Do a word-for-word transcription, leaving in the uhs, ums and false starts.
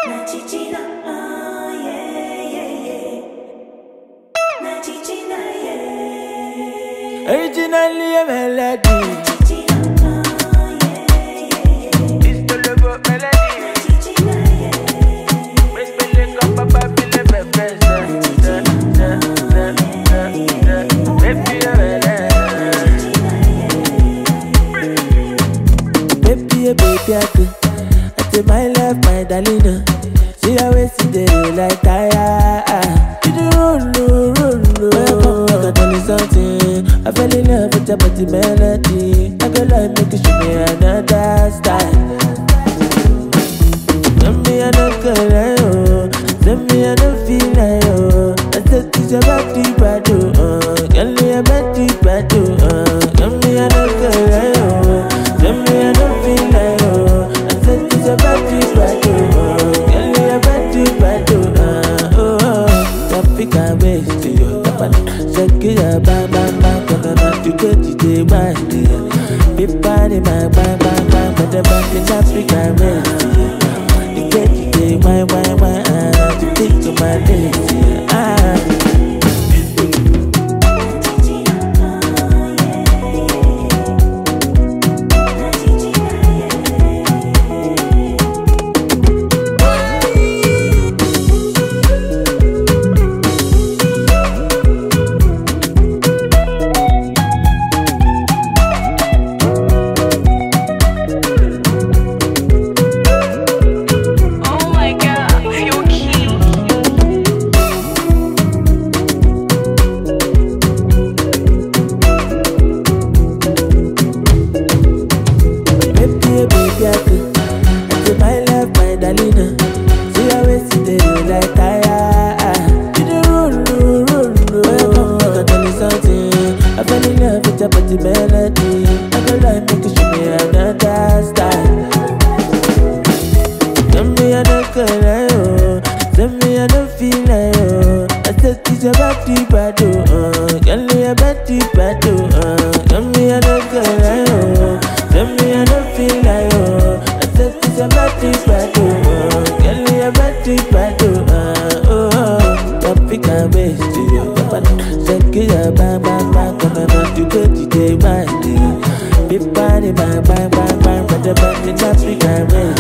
Originally a melody. Baby, baby, I do. I take my love, my darling. See always see the like tire. You do roll, roll, roll. I tell you something. I fell in love with your body melody. I go like make you show me another style. Tell me I don't go like oh. Tell me I don't feel like oh. I said this your body bad oh. Tell me your body bad oh. Tell me I don't go like oh. Tell me I don't feel like oh. I said this your body bad oh. Tell me your body bad oh. Oh oh. Africa waist to your Japan. Shake it bang bang bang. Gonna to get you the mind. Big body bang bang bang bang. But the back in Africa waist. You get you the why why why ah. To take to my days ah. Melody, I go like make you show me another style. Tell me I don't go like oh. Tell me I don't feel like oh. I said this your body bad oh. Tell me your body bad oh. Tell me I don't go like oh. Tell me I don't feel like oh. I said this your body bad oh. Tell me your body bad oh. Oh oh. Africa waist to you. Shake it bang bang bang. Gonna not to get you the mind. Big body bang bang bang bang. But the back in Africa waist.